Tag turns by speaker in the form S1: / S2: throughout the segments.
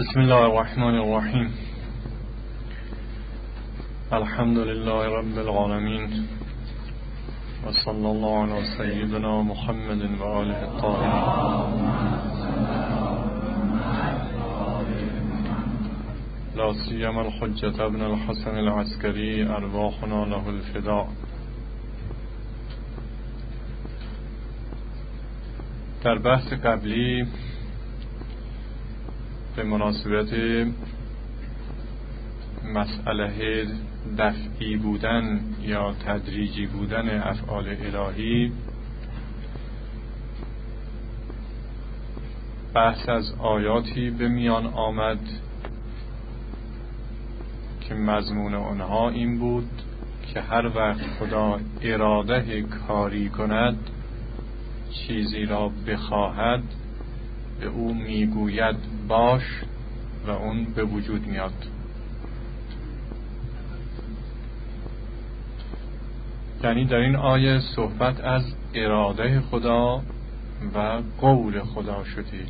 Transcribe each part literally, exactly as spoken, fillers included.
S1: بسم الله الرحمن الرحیم. الحمد لله رب العالمین و صلی الله علی سیدنا محمد و آله الطاهرین. لا سیما الحجة ابن الحسن العسکری ارواحنا له الفداء. در بحث قبلی به مناسبت مسئله دفعی بودن یا تدریجی بودن افعال الهی بحث از آیاتی به میان آمد که مضمون آنها این بود که هر وقت خدا اراده کاری کند، چیزی را بخواهد، به او میگوید باش و اون به وجود میاد. یعنی در این آیه صحبت از اراده خدا و قول خدا شده.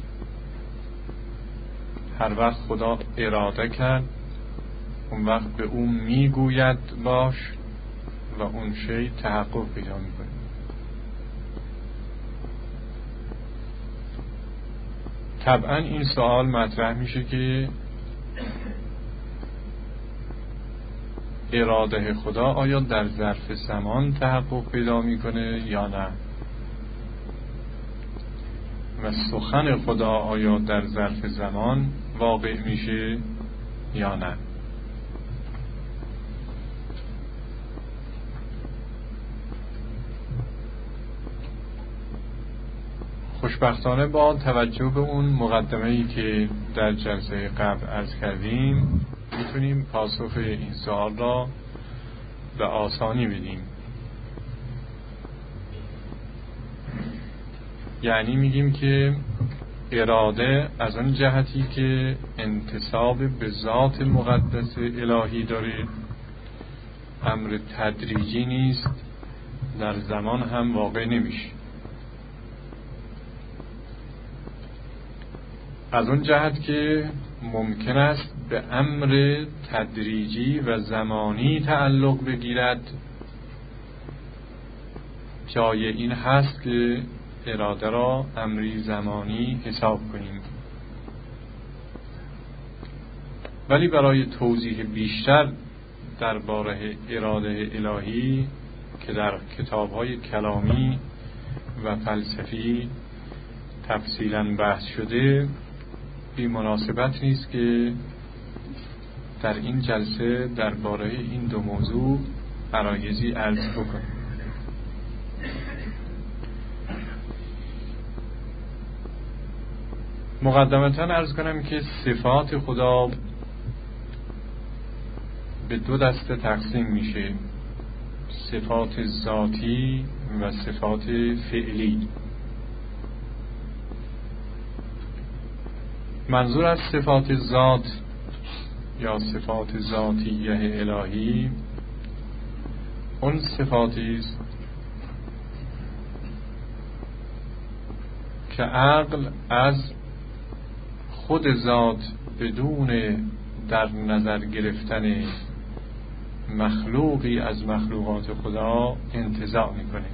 S1: هر وقت خدا اراده کرد، اون وقت به او میگوید باش و اون شی تحقق پیدا میکنه. طبعا این سوال مطرح میشه که اراده خدا آیا در ظرف زمان تحقق پیدا میکنه یا نه؟ و سخن خدا آیا در ظرف زمان واقع میشه یا نه؟ خوشبختانه با توجه به اون مقدمه‌ای که در جلسه قبل عرض کردیم میتونیم پاسخ این سوال را به آسانی بدیم. یعنی میگیم که اراده از آن جهتی که انتساب به ذات مقدس الهی داره، امر تدریجی نیست، در زمان هم واقع نمیشه. از اون جهت که ممکن است به امر تدریجی و زمانی تعلق بگیرد، جای این هست که اراده را امری زمانی حساب کنیم. ولی برای توضیح بیشتر درباره اراده الهی که در کتاب‌های کلامی و فلسفی تفصیلاً بحث شده، بی مناسبت نیست که در این جلسه درباره این دو موضوع عرایضی عرض بکنم. مقدمتاً عرض کنم که صفات خدا به دو دسته تقسیم میشه: صفات ذاتی و صفات فعلی. منظور از صفات ذات یا صفات ذاتیه الهی اون صفاتی است که عقل از خود ذات بدون در نظر گرفتن مخلوقی از مخلوقات خدا انتزاع میکنه.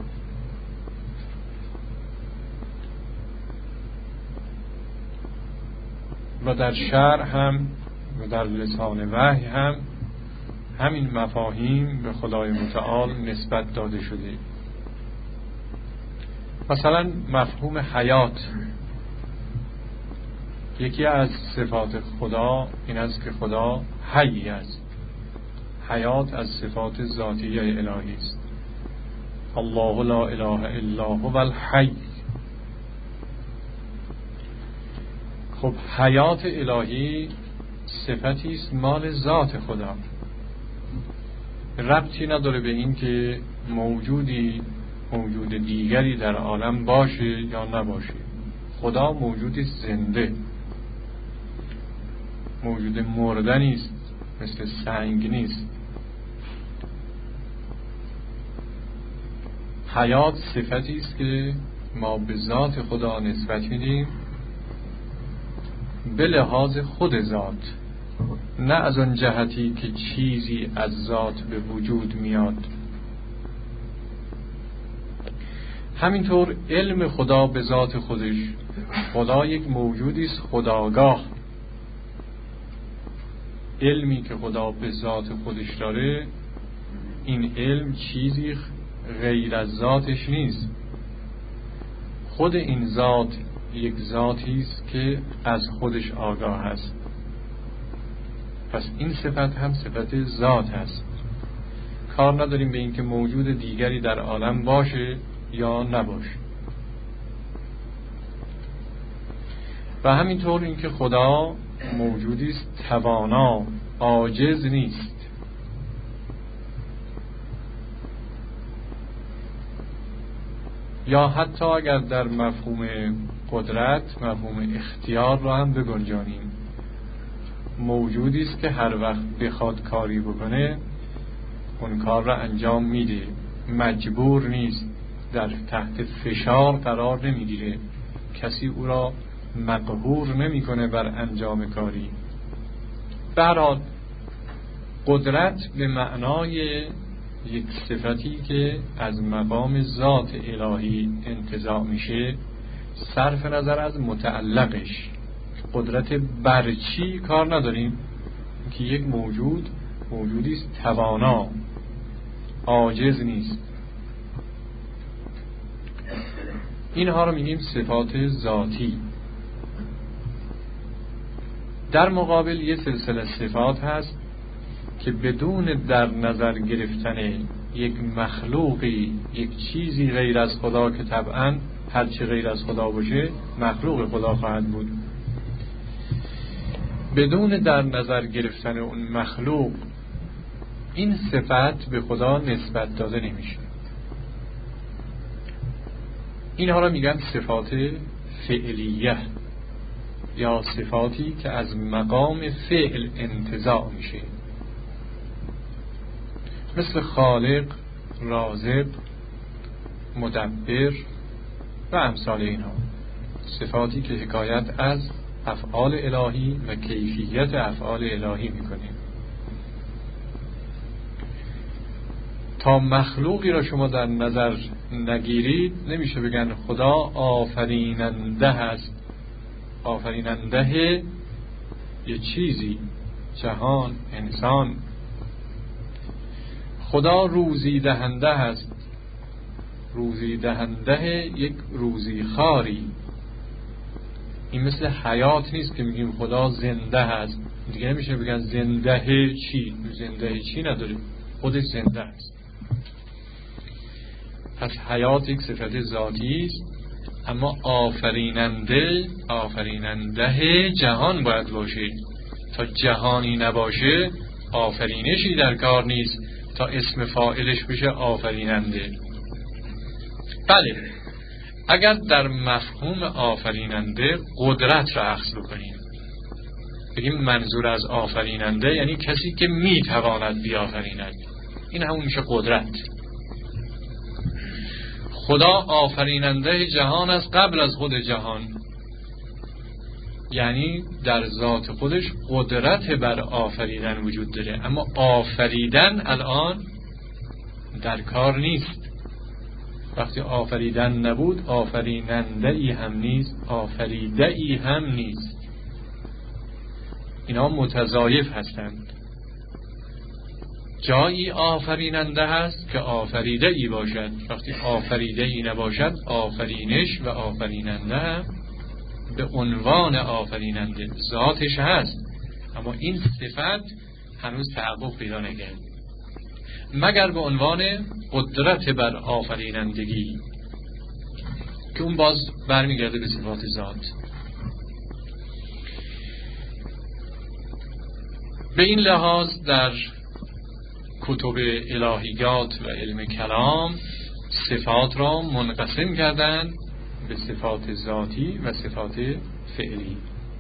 S1: و در شرع هم و در لسان وحی هم همین مفاهیم به خدای متعال نسبت داده شده. مثلا مفهوم حیات، یکی از صفات خدا این است که خدا حی است. حیات از صفات ذاتیه الهی است. الله لا اله الا هو الحی. خب حیات الهی صفتی است مال ذات خدا، ربطی نداره به این که موجودی موجود دیگری در عالم باشه یا نباشه. خدا موجودی زنده، موجود مرده نیست، مثل سنگ نیست. حیات صفتی است که ما به ذات خدا نسبت میدیم به لحاظ خود ذات، نه از آن جهتی که چیزی از ذات به وجود میاد. همینطور علم خدا به ذات خودش، خدا یک موجودی است خودآگاه. علمی که خدا به ذات خودش داره، این علم چیزی غیر از ذاتش نیست. خود این ذات یک ذاتی است که از خودش آگاه است. پس این صفت هم صفت ذات هست. کار نداریم به اینکه موجود دیگری در عالم باشه یا نباشه. و همینطور اینکه خدا موجودی است توانا، عاجز نیست. یا حتی اگر در مفهوم قدرت، مفهوم اختیار را هم بگنجانیم، موجودی است که هر وقت بخواد کاری بکنه اون کار را انجام میده، مجبور نیست، در تحت فشار قرار نمیگیره، کسی او را مقهور نمیکنه بر انجام کاری. به هر حال قدرت به معنای یک صفتی که از مقام ذات الهی انتزاع میشه، صرف نظر از متعلقش، قدرت بر چی کار نداریم، که یک موجود موجودی است توانا، عاجز نیست. اینها رو میگیم صفات ذاتی. در مقابل یه سلسله صفات هست که بدون در نظر گرفتن یک مخلوقی، یک چیزی غیر از خدا، که طبعاً هرچی غیر از خدا باشه مخلوق خدا خواهد بود، بدون در نظر گرفتن اون مخلوق این صفت به خدا نسبت داده نمیشه. اینها را میگن صفات فعلیه، یا صفاتی که از مقام فعل انتزاع میشه، مثل خالق، رازق، مدبر و امثال اینها، صفاتی که حکایت از افعال الهی و کیفیت افعال الهی میکنه. تا مخلوقی را شما در نظر نگیرید نمیشه بگن خدا آفریننده هست، آفریننده یه چیزی، جهان، انسان. خدا روزی دهنده هست، روزی دهنده یک روزی خاری. این مثل حیات نیست که میگیم خدا زنده هست، دیگه نمیشه بگن زنده چی، زنده چی نداره، خودش زنده است. پس حیات یک صفت ذاتی است، اما آفریننده، آفریننده جهان باید باشه. تا جهانی نباشه آفرینشی در کار نیست، تا اسم فاعلش بشه آفریننده. بله، اگر در مفهوم آفریننده قدرت را اخذ بکنیم، بگیم منظور از آفریننده یعنی کسی که میتواند بیافریند، این همون میشه قدرت. خدا آفریننده جهان از قبل از خود جهان، یعنی در ذات خودش قدرت بر آفریدن وجود داره، اما آفریدن الان در کار نیست. وقتی آفریدن نبود آفریننده ای هم نیست، آفریده ای هم نیست. اینا متضایف هستند. جایی آفریننده هست که آفریده ای باشد، وقتی آفریده ای نباشد آفرینش و آفریننده هم به عنوان آفریننده ذاتش هست، اما این صفت هنوز تحقق پیدا نکرد مگر به عنوان قدرت بر آفرینندگی، که اون باز برمیگرده به صفات ذات. به این لحاظ در کتب الهیات و علم کلام صفات را منقسم کردند به صفات ذاتی و صفات فعلی.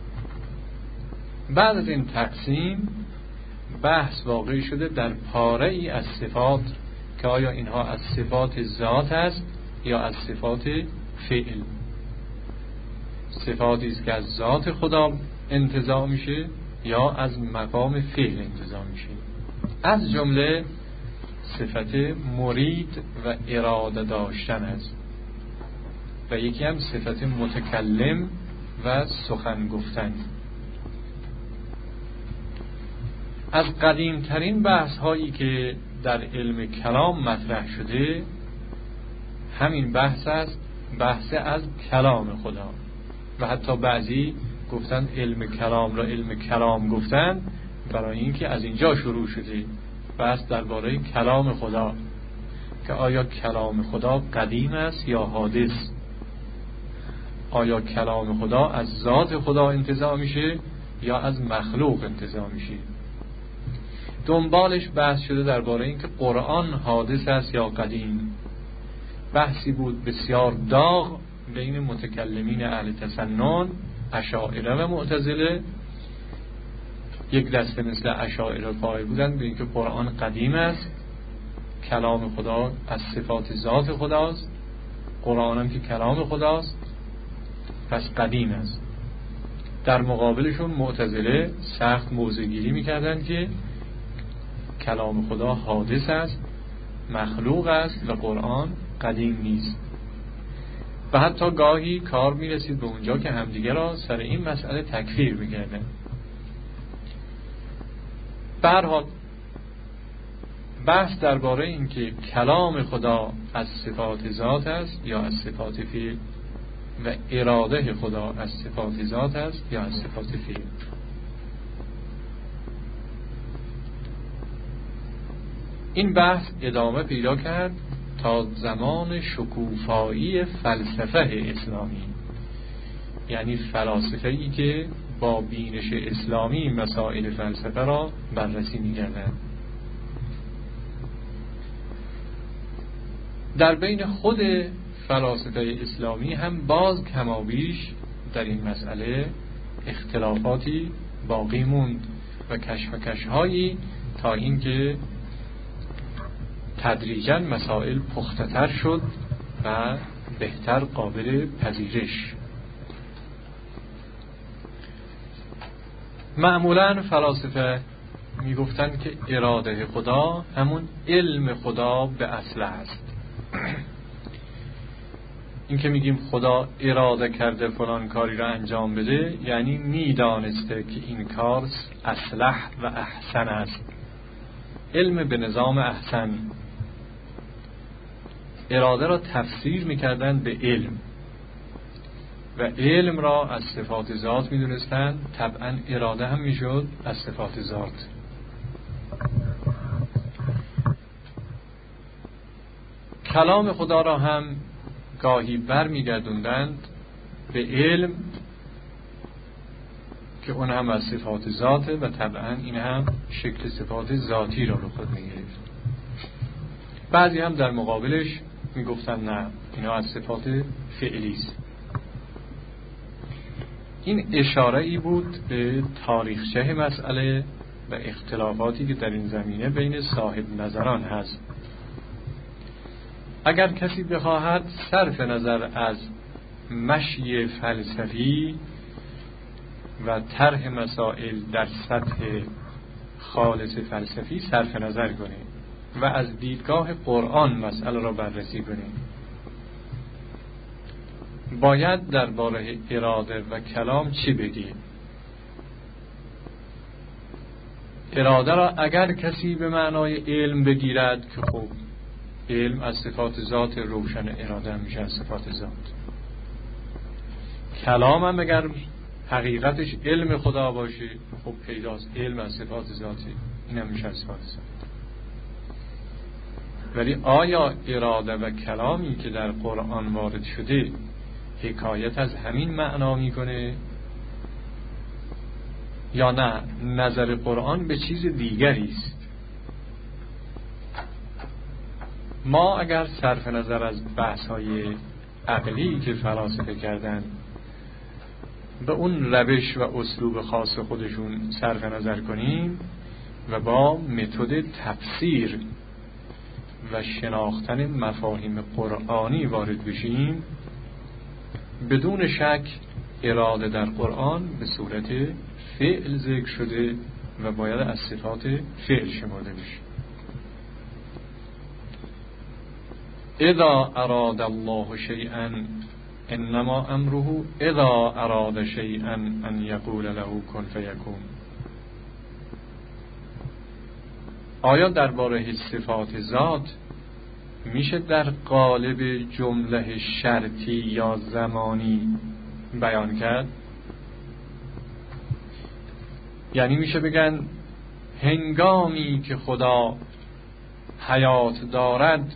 S1: بعد از این تقسیم بحث واقع شده در پاره ای از صفات که آیا اینها از صفات ذات است یا از صفات فعل. صفاتی است که از ذات خدا انتزاع میشه یا از مقام فعل انتزاع میشه. از جمله صفت مرید و اراده داشتن است و یکی هم صفت متکلم و سخن گفتن. از قدیمترین بحث هایی که در علم کلام مطرح شده همین بحث است، بحث از کلام خدا. و حتی بعضی گفتن علم کلام را علم کلام گفتن برای اینکه از اینجا شروع شده بحث درباره کلام خدا، که آیا کلام خدا قدیم است یا حادث، آیا کلام خدا از ذات خدا انتزاع میشه یا از مخلوق انتزاع میشه. دنبالش بحث شده درباره اینکه قرآن حادث است یا قدیم. بحثی بود بسیار داغ بین متکلمین اهل تسنن، اشاعره و معتزله. یک دسته مثل اشاعره قائل بودند به اینکه قرآن قدیم است، کلام خدا از صفات ذات خداست، قرآن هم که کلام خداست پس قدیم است. در مقابلشون معتزله سخت موضع‌گیری میکردند که کلام خدا حادث است، مخلوق است و قرآن قدیم نیست. و حتی گاهی کار میرسید به اونجا که همدیگه را سر این مسئله تکفیر میکردن. به هر حال بحث درباره این که کلام خدا از صفات ذات است یا از صفات فعل و اراده خدا از صفات ذات است یا از صفات فعل. این بحث ادامه پیدا کرد تا زمان شکوفایی فلسفه اسلامی، یعنی فلاسفه‌ای که با بینش اسلامی مسائل فلسفه را بررسی می‌کردند. در بین خود فلاسفه اسلامی هم باز کمابیش در این مسئله اختلافاتی باقی موند و کشمکش‌هایی تا اینکه تدریجاً مسائل پخته‌تر شد و بهتر قابل پذیرش. معمولاً فلاسفه میگفتند که اراده خدا همون علم خدا به اصل است. این که میگیم خدا اراده کرده فلان کاری را انجام بده یعنی میدانسته که این کار اصلح و احسن است. علم به نظام احسن. اراده را تفسیر میکردن به علم و علم را از صفات ذات میدونستن، طبعا اراده هم میشد از صفات ذات. کلام خدا را هم گاهی بر میگردوندند به علم که اون هم از صفات ذاته و طبعا این هم شکل صفات ذاتی را به خود میگرفت. بعضی هم در مقابلش میگفتن نه، اینا از صفات فعلی است. این اشاره ای بود به تاریخچه مسئله و اختلافاتی که در این زمینه بین صاحب نظران هست. اگر کسی بخواهد صرف نظر از مشی فلسفی و طرح مسائل در سطح خالص فلسفی صرف نظر کنه و از دیدگاه قرآن مسئله را بررسی کنه، باید درباره اراده و کلام چی بگیم؟ اراده را اگر کسی به معنای علم بگیرد که خب علم از صفات ذات روشن، اراده هم میشه از صفات ذات. کلام هم اگر حقیقتش علم خدا باشه خب پیداست علم از صفات ذاتی، این هم میشه از صفات ذات. ولی آیا اراده و کلامی که در قرآن وارد شده حکایت از همین معنا میکنه یا نه نظر قرآن به چیز دیگری است؟ ما اگر صرف نظر از بحث‌های عقلی که فلاسفه کردن به اون روش و اسلوب خاص خودشون صرف نظر کنیم و با متد تفسیر و شناختن مفاهیم قرآنی وارد بشیم، بدون شک اراده در قرآن به صورت فعل ذکر شده و باید از صفات فعل شمرده بشه. اذا اراد الله شیئا انما امره اذا اراد شیئا ان یقول له کن فیکون. آیا درباره صفات ذات میشه در قالب جمله شرطی یا زمانی بیان کرد؟ یعنی میشه بگن هنگامی که خدا حیات دارد،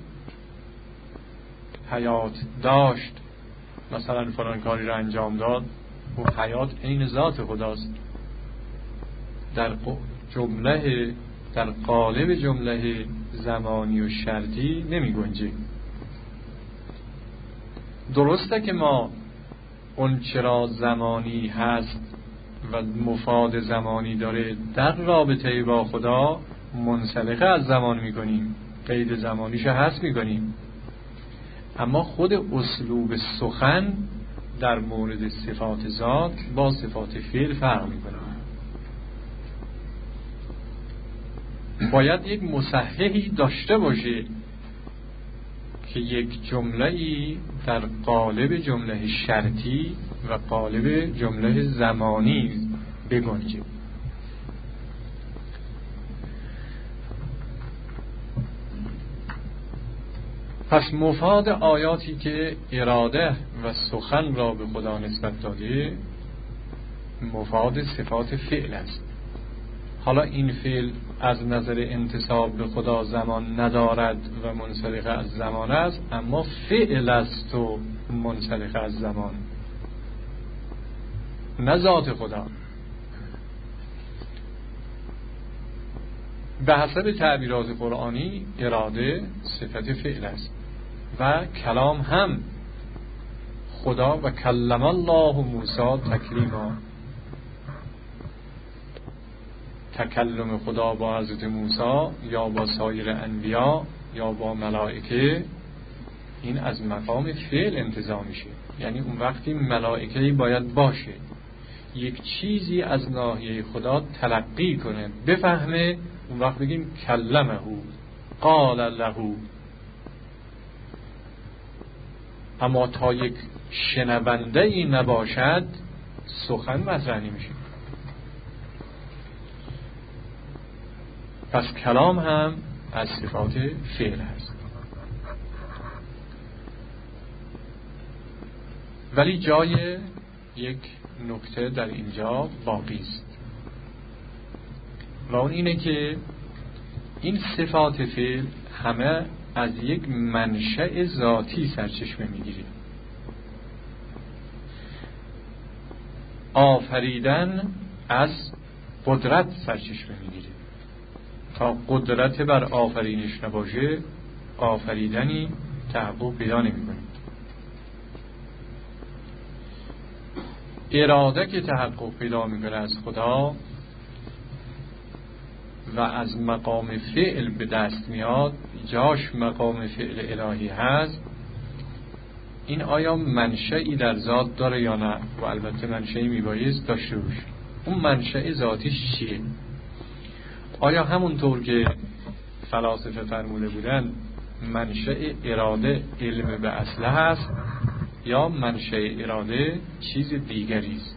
S1: حیات داشت، مثلا فلان کاری رو انجام داد، و حیات عین ذات خداست. در جمله در قالب جمله زمانی و شرطی نمی گنجه. درسته که ما اون چرا زمانی هست و مفاد زمانی داره در رابطه با خدا منسلخه از زمان می کنیم، قید زمانیش هست می کنیم، اما خود اسلوب سخن در مورد صفات ذات با صفات فعل فرق می کنه. باید یک مصححی داشته باشه که یک جمله‌ای در قالب جمله شرطی و قالب جمله زمانی بگنجه. پس مفاد آیاتی که اراده و سخن را به خدا نسبت داده مفاد صفات فعل است. حالا این فعل از نظر انتساب به خدا زمان ندارد و منسلخ از زمان است، اما فعل است و منسلخ از زمان، نه ذات خدا. به حسب تعبیرات قرآنی اراده صفت فعل است و کلام هم. خدا و کلم الله موسی تکلیما، تکلم خدا با حضرت موسی یا با سایر انبیا یا با ملائکه، این از مقام فعل انتزاع میشه. یعنی اون وقتی ملائکه‌ای باید باشه یک چیزی از ناحیه خدا تلقی کنه بفهمه، اون وقت بگیم کلمه، قال له. اما تا یک شنونده ای نباشد سخن مطرح نمیشه. پس کلام هم از صفات فعل هست. ولی جای یک نکته در اینجا باقی است و اون اینه که این صفات فعل همه از یک منشأ ذاتی سرچشمه میگیره. آفریدن از قدرت سرچشمه میگیره. تا قدرت بر آفرینش نباشه آفریدنی تحقق پیدا نمیکنه. اراده که تحقق پیدا میکنه از خدا و از مقام فعل به دست میاد، جاش مقام فعل الهی هست. این آیا منشأی در ذات داره یا نه؟ و البته منشأی میبایست داشته باشه. اون منشأ ذاتیش چیه؟ آیا همونطور که فلاسفه فرموده بودن منشأ اراده علم به اصله هست یا منشأ اراده چیز دیگری است؟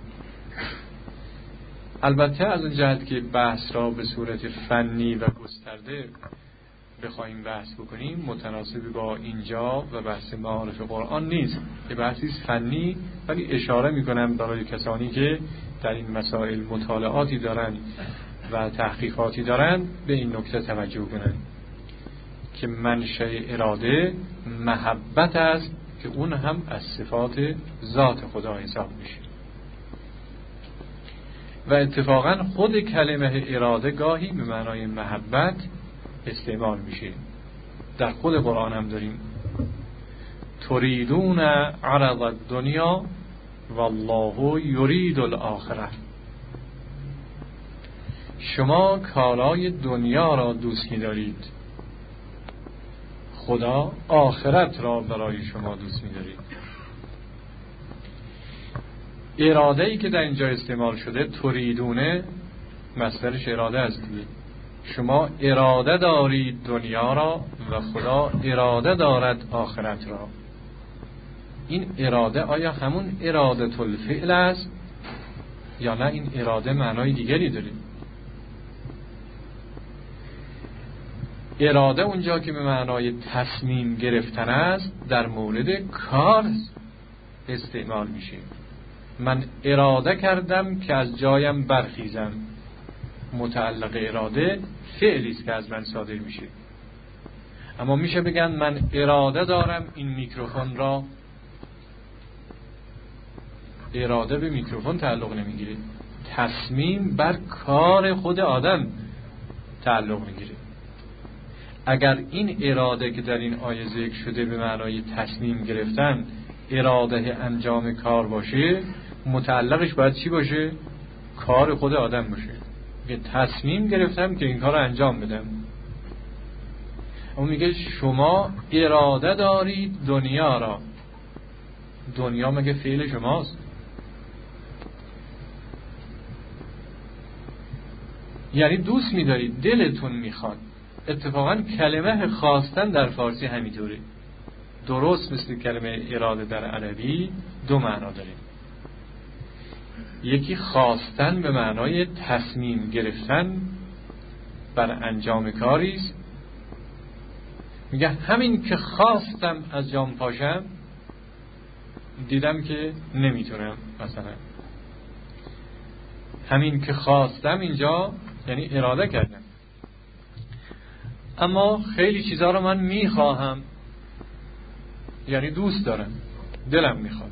S1: البته از اون جهت که بحث را به صورت فنی و گسترده بخوایم بحث بکنیم متناسب با اینجا و بحث معارف قرآن نیست که بحثی فنی، ولی اشاره میکنم برای کسانی که در این مسائل مطالعاتی دارن و تحقیقاتی دارن به این نکته توجه کنن که منشأ اراده محبت است که اون هم از صفات ذات خدا حساب میشه. و اتفاقا خود کلمه اراده گاهی به معنای محبت استعمال میشه. در خود قرآن هم داریم تریدون عرض الدنیا والله یرید الاخره. شما کالای دنیا را دوست می‌دارید، خدا آخرت را برای شما دوست می‌دارید. اراده ای که در اینجا استعمال شده تریدونه مصدرش اراده است دیگه. شما اراده دارید دنیا را و خدا اراده دارد آخرت را. این اراده آیا همون اراده الفعل است یا نه این اراده معنای دیگری داره؟ اراده اونجا که به معنای تصمیم گرفتن است در مورد کار استعمال میشه. من اراده کردم که از جایم برخیزم، متعلق اراده فعلی است که از من صادر میشه. اما میشه بگن من اراده دارم این میکروفون را. اراده به میکروفون تعلق نمیگیره، تصمیم بر کار خود آدم تعلق میگیره. اگر این اراده که در این آیه ذکر شده به معنای تصمیم گرفتن اراده انجام کار باشه، متعلقش باید چی باشه؟ کار خود آدم باشه. که تصمیم گرفتم که این کار رو انجام بدم. اون میگه شما اراده دارید دنیا را. دنیا مگه فعل شماست؟ یعنی دوست می‌دارید، دلتون میخواد. اتفاقا کلمه خواستن در فارسی همینطوره، درست مثل کلمه اراده در عربی دو معنا داره. یکی خواستن به معنای تصمیم گرفتن بر انجام کاری است. میگه همین که خواستم از جام پاشم دیدم که نمیتونم. مثلا همین که خواستم اینجا یعنی اراده کردم، اما خیلی چیزا رو من میخواهم، یعنی دوست دارم، دلم میخواد.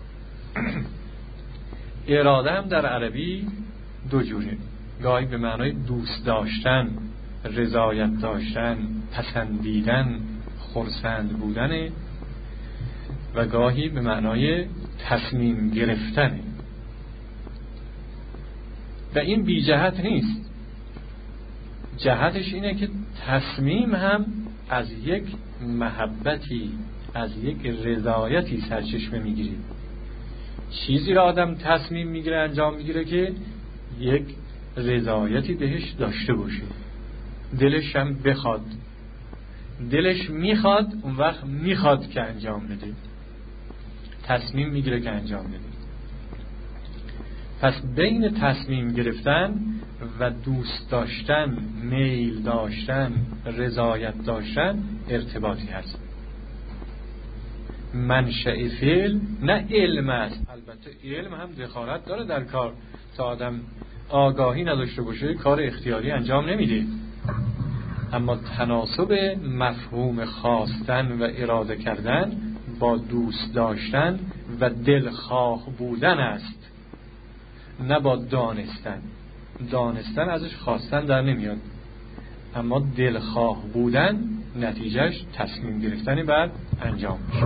S1: اراده هم در عربی دو جوره، گاهی به معنای دوست داشتن، رضایت داشتن، پسندیدن، خرسند بودن، و گاهی به معنای تصمیم گرفتن. و این بی جهت نیست. جهتش اینه که تصمیم هم از یک محبتی، از یک رضایتی سرچشمه میگیره. چیزی را آدم تصمیم میگیره، انجام میگیره که یک رضایتی بهش داشته باشه، دلش هم بخواد. دلش میخواد، اون وقت میخواد که انجام بده، تصمیم میگیره که انجام بده. پس بین تصمیم گرفتن و دوست داشتن، میل داشتن، رضایت داشتن ارتباطی هست. منشأ فعل نه علم است. البته علم هم دخالت داره در کار. تا آدم آگاهی نداشته باشه کار اختیاری انجام نمیده. اما تناسب مفهوم خواستن و اراده کردن با دوست داشتن و دلخواه بودن است، نه با دانستن. دانستن ازش خواستن در نمیاد، اما دلخواه بودن نتیجهش تصمیم گرفتن بر انجام میشه.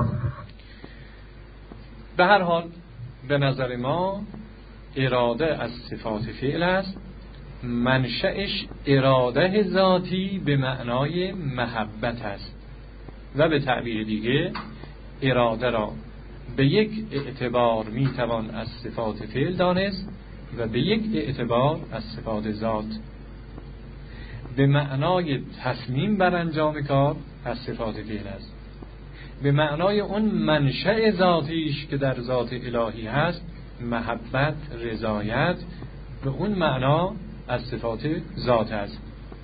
S1: به هر حال به نظر ما اراده از صفات فعل است. منشأش اراده ذاتی به معنای محبت است و به تعبیر دیگه اراده را به یک اعتبار میتوان از صفات فعل دانست و به یک اعتبار از صفات ذات. به معنای تصمیم بر انجام کار از صفات فعل است، به معنای اون منشأ ذاتیش که در ذات الهی هست، محبت، رضایت، به اون معنا از صفات ذات است.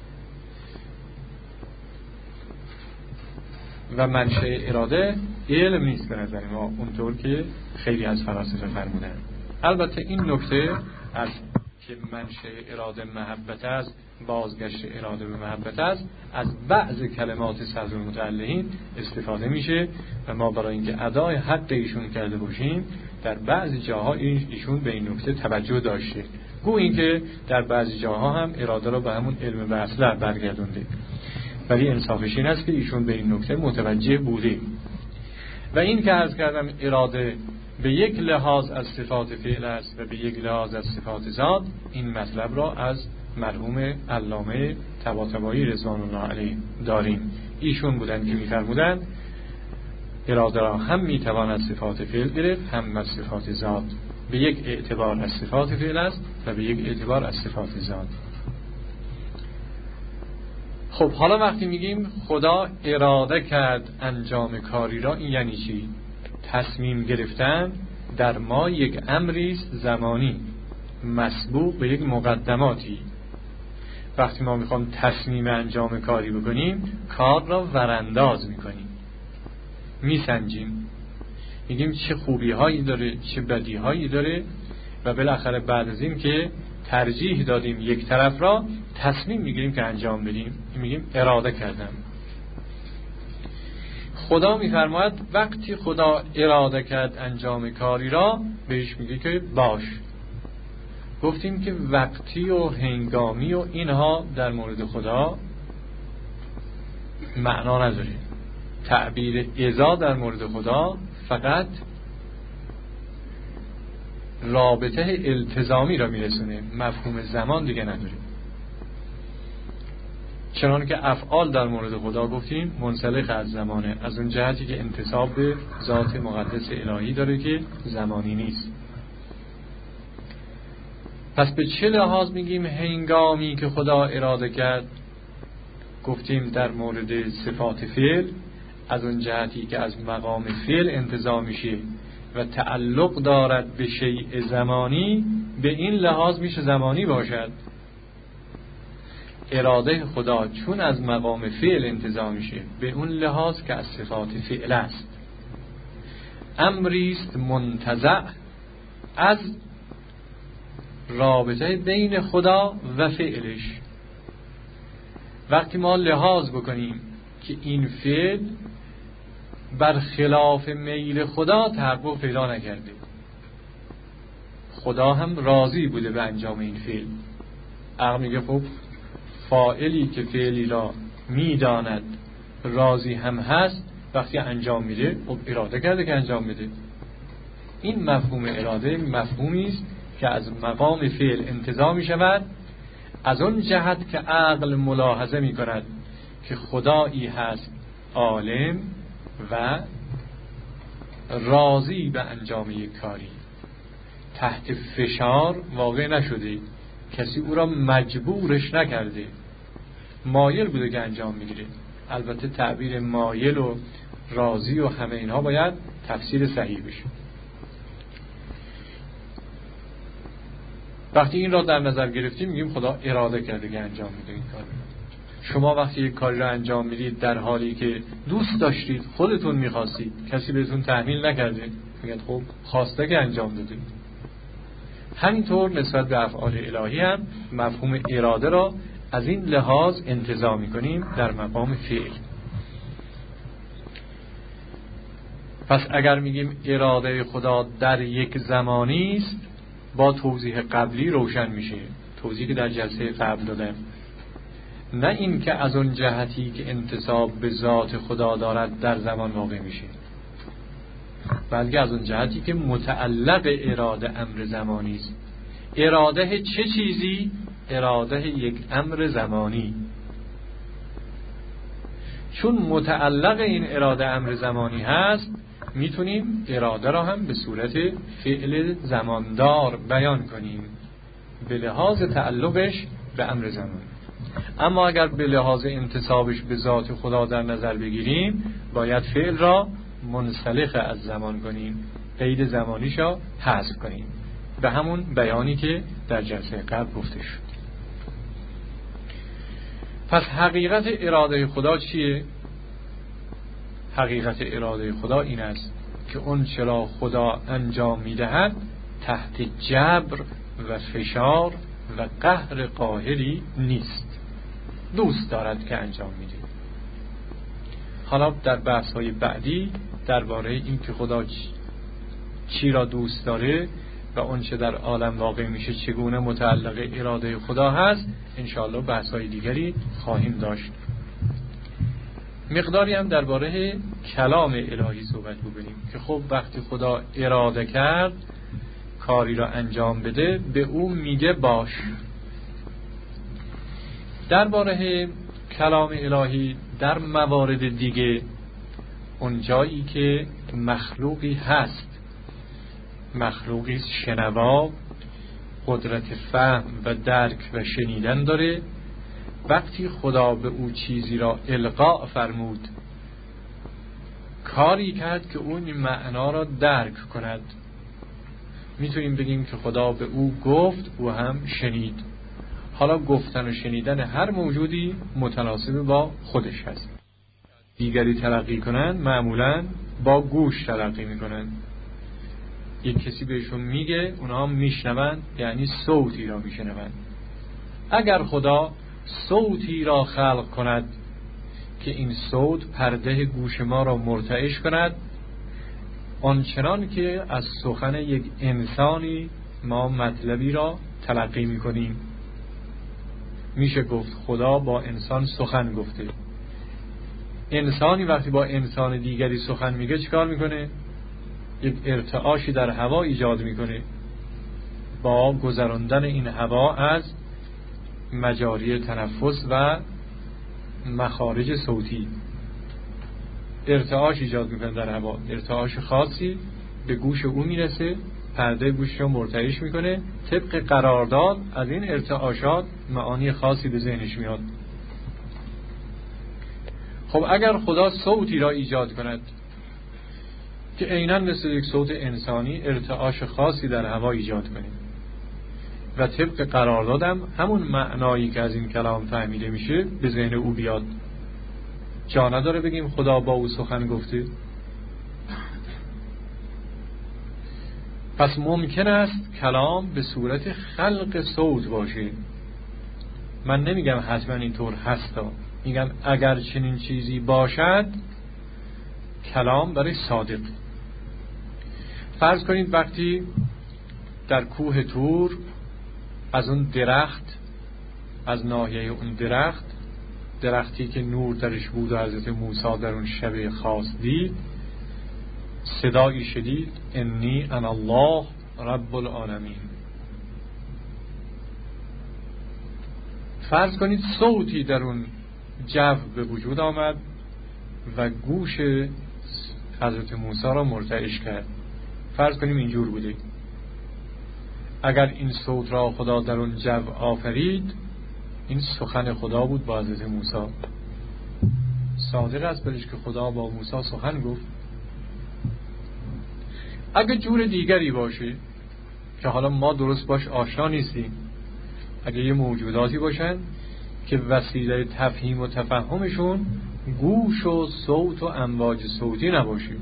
S1: و منشأ اراده علم نیست به نظر ما، اونطور که خیلی از فلاسفه فرمودن. البته این نکته از که منشأ اراده محبت است، بازگشت اراده به محبت است، از بعض کلمات صدر المتعلقین استفاده میشه و ما برای اینکه ادای حق ایشون کرده باشیم در بعضی جاها ایشون به این نکته توجه داشته. گو اینکه در بعضی جاها هم اراده رو به همون علم به اصل برگردونده، ولی انصافش این است که ایشون به این نکته متوجه بوده. و این که عرض کردم اراده به یک لحاظ از صفات فعل است و به یک لحاظ از صفات ذات، این مطلب را از مرحوم علامه طباطبایی رضوان الله علیه داریم. ایشون بودن که می‌فرمودند اراده را هم میتوان از صفات فعل گرفت هم از صفات ذات. به یک اعتبار از صفات فعل است و به یک اعتبار از صفات ذات. خب حالا وقتی میگیم خدا اراده کرد انجام کاری را، این یعنی چی؟ تصمیم گرفتن در ما یک امریست زمانی مسبوق به یک مقدماتی. وقتی ما میخوام تصمیم انجام کاری بکنیم، کار را ورانداز میکنیم، میسنجیم، میگیم چه خوبی هایی داره، چه بدی هایی داره، و بالاخره بعد از این که ترجیح دادیم یک طرف را، تصمیم میگیریم که انجام بدیم، میگیم اراده کردم. خدا میفرماید وقتی خدا اراده کرد انجام کاری را، بهش میگه که باش. گفتیم که وقتی و هنگامی و اینها در مورد خدا معنا نداره. تعبیر اذا در مورد خدا فقط رابطه التزامی را میرسونه، مفهوم زمان دیگه نداره. چنان که افعال در مورد خدا گفتیم منسلخ از زمانه، از اون جهتی که انتساب به ذات مقدس الهی داره که زمانی نیست. پس به چه لحاظ میگیم هنگامی که خدا اراده کرد؟ گفتیم در مورد صفات فعل از اون جهتی که از مقام فعل انتزاع میشه و تعلق دارد به شیء زمانی، به این لحاظ میشه زمانی باشد. اراده خدا چون از مقام فعل انتزاع میشه، به اون لحاظ که از صفات فعل است، امریست منتزع از رابطه بین خدا و فعلش. وقتی ما لحاظ بکنیم که این فعل برخلاف میل خدا تحقق پیدا نکرده، خدا هم راضی بوده به انجام این فعل، عقل میگه خب فاعلی که فعلی را میداند راضی هم هست، وقتی انجام میده خب اراده کرده که انجام بده. این مفهوم اراده مفهومی است که از مقام فعل انتزاع می شود، از اون جهت که عقل ملاحظه می کند که خدایی هست عالم و راضی به انجام یک کاری، تحت فشار واقع نشده، کسی او را مجبورش نکرده، مایل بوده که انجام میگیره. البته تعبیر مایل و راضی و همه اینها باید تفسیر صحیح بشه. وقتی این را در نظر گرفتیم میگیم خدا اراده کرده که انجام میده این کار. شما وقتی یک کاری را انجام میدید در حالی که دوست داشتید، خودتون میخواستید، کسی بهتون تحمیل نکرده، میگید خب خواسته که انجام داده. همینطور نسبت به افعال الهی هم مفهوم اراده را از این لحاظ انتزاع میکنیم در مقام فعل. پس اگر میگیم اراده خدا در یک زمانی است، با توضیح قبلی روشن میشه، توضیحی که در جلسه قبل دادم، نه این که از اون جهتی که انتساب به ذات خدا دارد در زمان واقع میشه، بلکه از اون جهتی که متعلق اراده امر زمانی است. اراده چه چیزی؟ اراده یک امر زمانی. چون متعلق این اراده امر زمانی هست، میتونیم اراده را هم به صورت فعل زماندار بیان کنیم به لحاظ تعلقش به امر زمانی. اما اگر به لحاظ انتسابش به ذات خدا در نظر بگیریم، باید فعل را منسلخ از زمان کنیم، قید زمانیش را حذف کنیم، به همون بیانی که در جلسه قبل گفته شد. پس حقیقت اراده خدا چیه؟ حقیقت اراده خدا این است که اون چرا خدا انجام میدهد تحت جبر و فشار و قهر قاهری نیست، دوست دارد که انجام میده. حالا در بحث های بعدی درباره این که خدا چی را دوست داره و اون چه در عالم واقع میشه چگونه متعلق اراده خدا هست، انشاءالله بحث های دیگری خواهیم داشت. مقداری هم درباره کلام الهی صحبت بکنیم که خب وقتی خدا اراده کرد کاری را انجام بده، به او میگه باش. درباره کلام الهی در موارد دیگه، اون جایی که مخلوقی هست مخلوقی شنوا، قدرت فهم و درک و شنیدن داره. وقتی خدا به او چیزی را القا فرمود، کاری کرد که اون این معنا را درک کند. میتونیم بگیم که خدا به او گفت، او هم شنید. حالا گفتن و شنیدن هر موجودی متناسب با خودش هست. دیگری تلقی کنند معمولا با گوش تلقی میکنند. یک کسی بهشون میگه، اونها هم میشنوند، یعنی صوتی را میشنوند. اگر خدا صوتی را خلق کند که این صوت پرده گوش ما را مرتعش کند، آنچنان که از سخن یک انسانی ما مطلبی را تلقی میکنیم، میشه گفت خدا با انسان سخن گفته. انسانی وقتی با انسان دیگری سخن میگه چیکار میکنه؟ یک ارتعاشی در هوا ایجاد میکنه با گذراندن این هوا از مجاری تنفس و مخارج صوتی. ارتعاش ایجاد میکنه در هوا، ارتعاش خاصی به گوش او میرسه، پرده گوش رو مرتعش میکنه. طبق قرارداد از این ارتعاشات معانی خاصی به ذهنش میاد. خب اگر خدا صوتی را ایجاد کند که عیناً مثل یک صوت انسانی ارتعاش خاصی در هوا ایجاد کنه و طبق قراردادم همون معنایی که از این کلام فهمیده میشه به ذهن او بیاد، جا نداره بگیم خدا با او سخن گفته؟ پس ممکن است کلام به صورت خلق صوت باشه. من نمیگم حتما اینطور هستا، میگم اگر چنین چیزی باشد کلام برای صادق. فرض کنید وقتی در کوه طور از اون درخت، از ناحیه اون درخت، درختی که نور درش بود و حضرت موسی در اون شب خاص دید، صدایی شدید انی انا الله رب العالمین. فرض کنید صوتی در اون جو به وجود آمد و گوش حضرت موسی را مرتعش کرد. فرض کنیم اینجور بوده. اگر این صوت را خدا در اون جو آفرید، این سخن خدا بود با حضرت موسی. صادق است بلش که خدا با موسی سخن گفت. اگر جور دیگری باشه که حالا ما درست باش آشنا نیستیم، اگر یه موجوداتی باشن که وسیله تفهیم و تفهمشون گوش و صوت و امواج صوتی نباشه،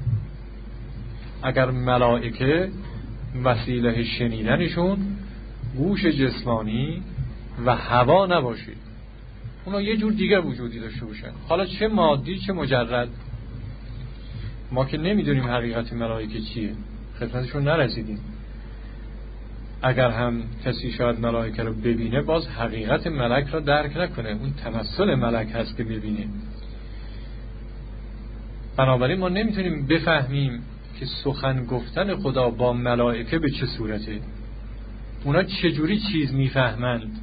S1: اگر ملائکه وسیله شنیدنشون گوش جسمانی و هوا نباشه، اونا یه جور دیگر وجودی داشته باشن، حالا چه مادی چه مجرد. ما که نمیدونیم حقیقت ملائکه چیه، خدمتشون نرسیدیم. اگر هم کسی شاید ملائکه رو ببینه، باز حقیقت ملک رو درک نکنه، اون تمثل ملک هست که ببینه. بنابراین ما نمیتونیم بفهمیم که سخن گفتن خدا با ملائکه به چه صورته، اونا چجوری چیز میفهمند،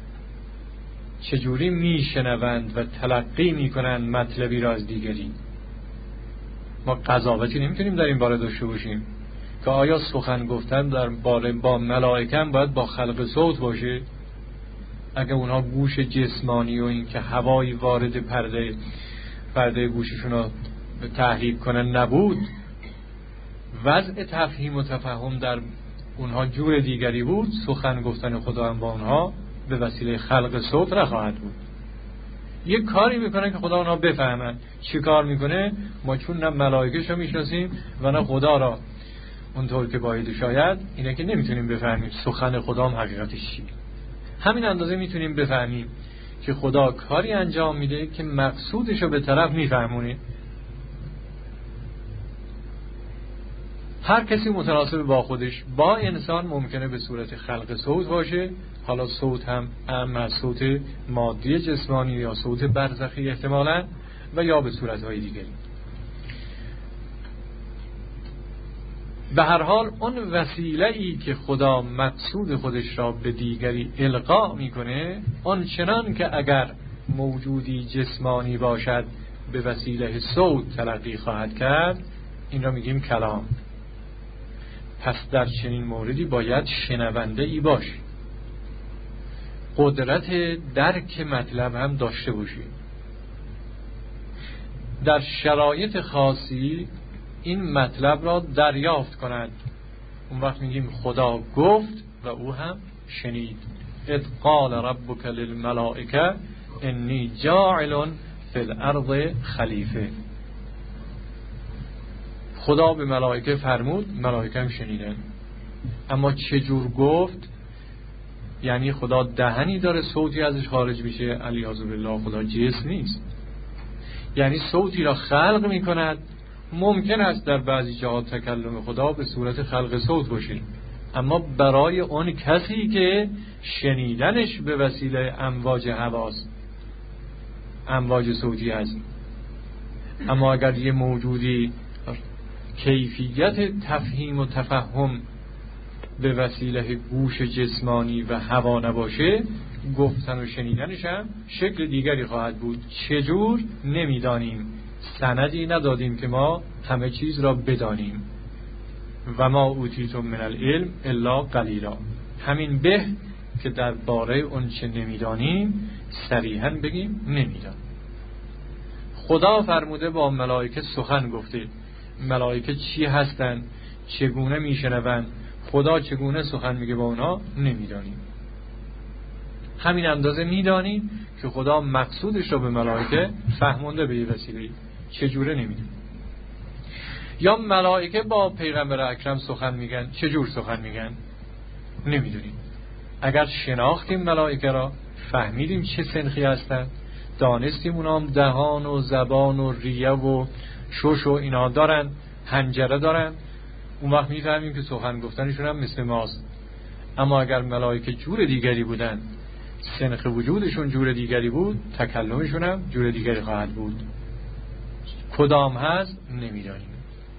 S1: چجوری میشنوند و تلقی میکنند مطلبی را از دیگری. ما قضاوتی نمیتونیم در این باره داشته باشیم که آیا سخن گفتن در باره با ملائکه هم باید با خلق صوت باشه. اگه اونها گوش جسمانی و این که هوایی وارد پرده پرده گوششون رو تحریک کنن نبود، وضع تفهیم و تفهم در اونها جور دیگری بود، سخن گفتن خدا هم با اونها به وسیله خلق صوت نخواهد بود. یک کاری میکنه که خدا اونها بفهمن. چی کار میکنه؟ ما چون نه ملائکه‌شو میشناسیم و نه خدا را اونطور که باید شاید، اینه که نمیتونیم بفهمیم سخن خدا هم حقیقتش چیه. همین اندازه میتونیم بفهمیم که خدا کاری انجام میده که مقصودشو به طرف میفهمونه. هر کسی متناسب با خودش. با انسان ممکنه به صورت خلق صوت باشه، حالا صوت هم اما صوت مادی جسمانی یا صوت برزخی احتمالاً، و یا به صورتهای دیگری. به هر حال اون وسیله‌ای که خدا مقصود خودش را به دیگری القا میکنه، آن چنان که اگر موجودی جسمانی باشد به وسیله صوت تلقی خواهد کرد، این را میگیم کلام. پس در چنین موردی باید شنونده ای باشی، قدرت درک مطلب هم داشته باشی. در شرایط خاصی این مطلب را دریافت کند. اون وقت میگیم خدا گفت و او هم شنید. اذ قال ربک للملائکه انی جاعل فی الارض خلیفه. خدا به ملائکه فرمود، ملائکه هم شنیدن. اما چجور گفت؟ یعنی خدا دهنی داره صوتی ازش خارج میشه؟ علیاذ بالله، خدا جسم نیست. یعنی صوتی را خلق میکند. ممکن است در بعضی جاها تکلم خدا به صورت خلق صوت باشه، اما برای اون کسی که شنیدنش به وسیله امواج حواس، امواج صوتی هست. اما اگر یه موجودی کیفیت تفهیم و تفهم به وسیله گوش جسمانی و هوا نباشه، گفتن و شنیدنش هم شکل دیگری خواهد بود. چجور؟ نمیدانیم، سندی ندادیم که ما همه چیز را بدانیم. و ما اوتیتم من العلم الا قلیلا. همین به که در باره اون چه نمیدانیم صریحاً بگیم نمیدانیم. خدا فرموده با ملائکه سخن گفته. ملائکه چی هستن؟ چگونه میشنون؟ خدا چگونه سخن میگه با اونا؟ نمیدانیم. همین اندازه میدانیم که خدا مقصودش رو به ملائکه فهمونده به یه وسیله. چجوره نمیدونیم. یا ملائکه با پیغمبر اکرم سخن میگن، چجور سخن میگن؟ نمیدونیم. اگر شناختیم ملائکه را، فهمیدیم چه سنخی هستن، دانستیم اونا هم دهان و زبان و ریه و شش و اینا دارن، حنجره دارن، اون وقت میفهمیم که سخن گفتنشون هم مثل ماست. اما اگر ملائکه جور دیگری بودن، سنخ وجودشون جور دیگری بود، تکلمشون هم جور دیگری خواهد بود. کدام هست نمیدانیم.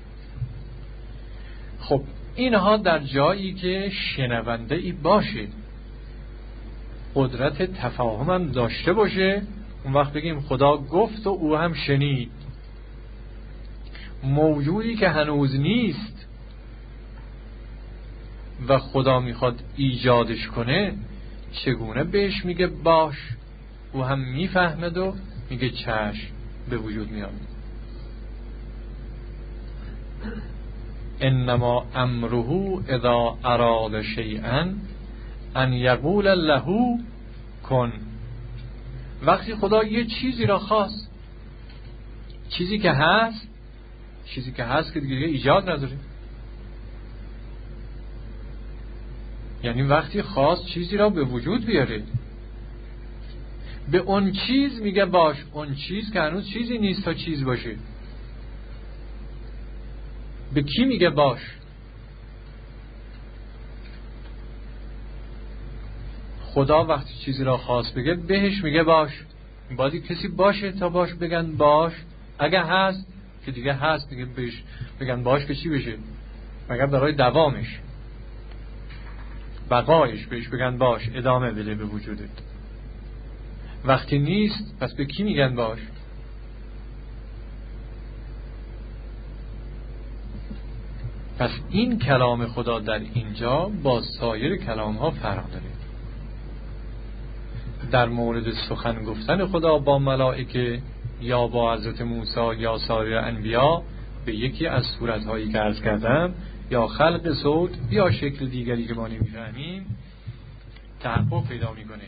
S1: خب اینها در جایی که شنونده ای باشه، قدرت تفاهم هم داشته باشه، اون وقت بگیم خدا گفت و او هم شنید. موجودی که هنوز نیست و خدا میخواد ایجادش کنه، چگونه بهش میگه باش؟ او هم میفهمد و میگه چشم، به وجود میاد. انما امره اذا اراد شیئا ان یقول له کن. وقتی خدا یه چیزی را خواست، چیزی که هست، چیزی که هست که دیگه ایجاد نداره، یعنی وقتی خواست چیزی را به وجود بیاره، به اون چیز میگه باش. اون چیز که هنوز چیزی نیست تا چیز باشه. به کی میگه باش؟ خدا وقتی چیزی را خواست بگه، بهش میگه باش. باید کسی باشه تا باش بگن باش. اگه هست که دیگه هست، دیگه بهش بگن باش که چی بشه؟ مگر برای دوامش، بقایش بهش بگن باش، ادامه بده به وجودت. وقتی نیست، پس به کی میگن باش؟ پس این کلام خدا در اینجا با سایر کلام ها فرق داره. در مورد سخن گفتن خدا با ملائکه یا با حضرت موسی یا سایر انبیا، به یکی از صورتهایی که عرض کردم، یا خلق صوت یا شکل دیگری که ما نمیفهمیم، تحقق پیدا میکنه.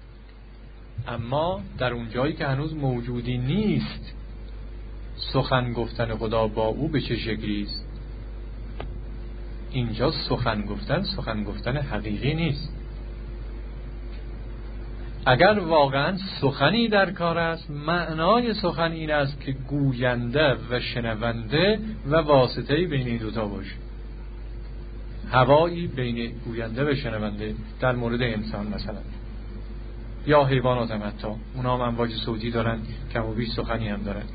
S1: اما در اون جایی که هنوز موجودی نیست، سخن گفتن خدا با او به چه شکلی است؟ اینجا سخن گفتن سخن گفتن حقیقی نیست. اگر واقعا سخنی در کار است، معنای سخن این است که گوینده و شنونده و واسطه‌ای بین این دوتا باشه، هوایی بین گوینده و شنونده. در مورد انسان مثلا یا حیوانات هم، حتی اونا هم امواج صوتی دارن، کم و بیش سخنی هم دارن.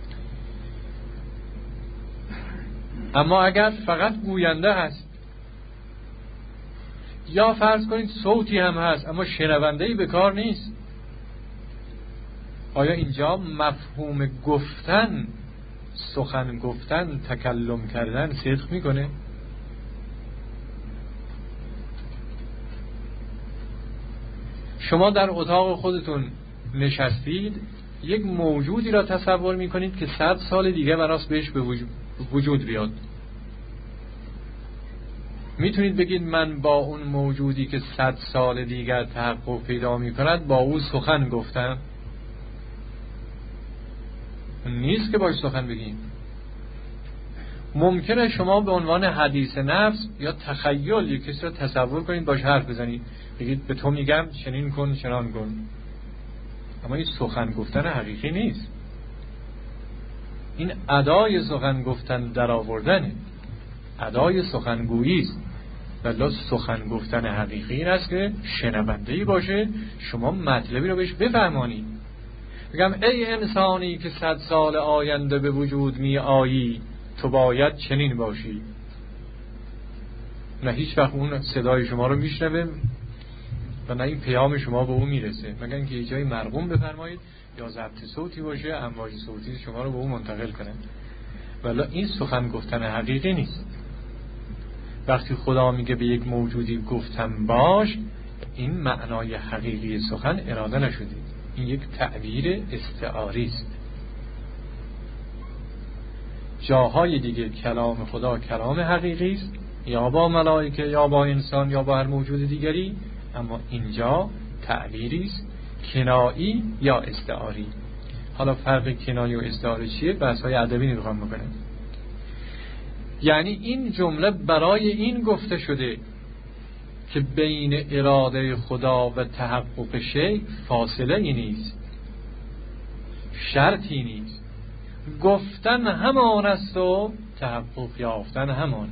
S1: اما اگر فقط گوینده هست، یا فرض کنید صوتی هم هست اما شنونده‌ای به کار نیست، آیا اینجا مفهوم گفتن، سخن گفتن، تکلم کردن صدق میکنه؟ شما در اتاق خودتون نشستید، یک موجودی را تصور میکنید که صد سال دیگه براست بهش به وجود بیاد. میتونید بگید من با اون موجودی که صد سال دیگر تحقق پیدا میکند با او سخن گفتم؟ نیست که باش سخن بگیم. ممکنه شما به عنوان حدیث نفس یا تخیل یک کسی را تصور کنید باش حرف بزنید، بگید به تو میگم چنین کن چنان کن، اما این سخن گفتن حقیقی نیست. این ادای سخن گفتن در آوردنه، ادای سخنگویی است. ولی سخن گفتن حقیقی این است که شنونده‌ای باشه، شما مطلبی رو بهش بفهمانی. بگم ای انسانی که صد سال آینده به وجود می آیی، تو باید چنین باشی. نه هیچ وقت اون صدای شما رو میشنوه و نه این پیام شما به اون میرسه، مگر اینکه یه جای مرقوم بفرمایید یا ضبط صوتی باشه امواج صوتی شما رو به اون منتقل کنه. ولی این سخن گفتن حقیقی نیست. وقتی خدا میگه به یک موجودی گفتم باش، این معنای حقیقی سخن اراده نشده، این یک تعبیر استعاری است. جاهای دیگه کلام خدا کلام حقیقی است، یا با ملائکه یا با انسان یا با هر موجود دیگری، اما اینجا تعبیری است کنایی یا استعاری. حالا فرق کنایی و استعاری چیه؟ بحث‌های ادبی نمیخوام بکنم. یعنی این جمله برای این گفته شده که بین اراده خدا و تحقق شیء فاصله ای نیست، شرطی نیست. گفتن همان است و تحقق یافتن همان.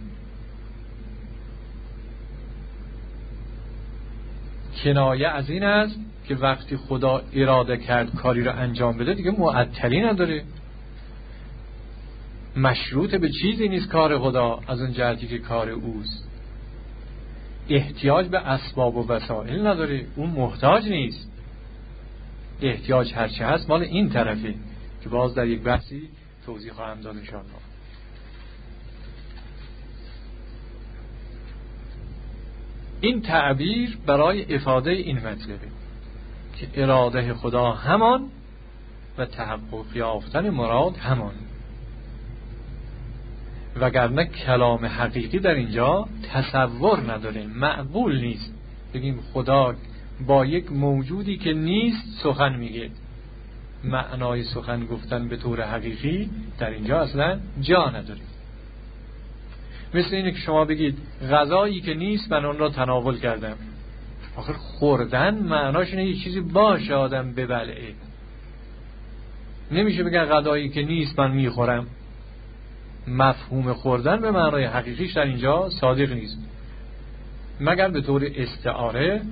S1: کنایه از این است که وقتی خدا اراده کرد کاری را انجام بده دیگه معطلی نداره، مشروط به چیزی نیست کار خدا، از اون جهتی که کار اوست. احتیاج به اسباب و وسایل نداره، اون محتاج نیست. احتیاج هرچه هست مال این طرفه که باز در یک بحثی توضیح خواهم داد انشاءالله. این تعبیر برای افاده این مطلبه که اراده خدا همان و تحقق یافتن مراد همان، وگرنه کلام حقیقی در اینجا تصور نداره، معقول نیست بگیم خدا با یک موجودی که نیست سخن میگه. معنای سخن گفتن به طور حقیقی در اینجا اصلا جا نداره. مثل اینه که شما بگید غذایی که نیست من اون را تناول کردم. آخر خوردن معناش اینه یه چیزی باشه آدم ببلعه. نمیشه بگن غذایی که نیست من میخورم. مفهوم خوردن به معنای حقیقیش در اینجا صادق نیست، مگر به طور استعاره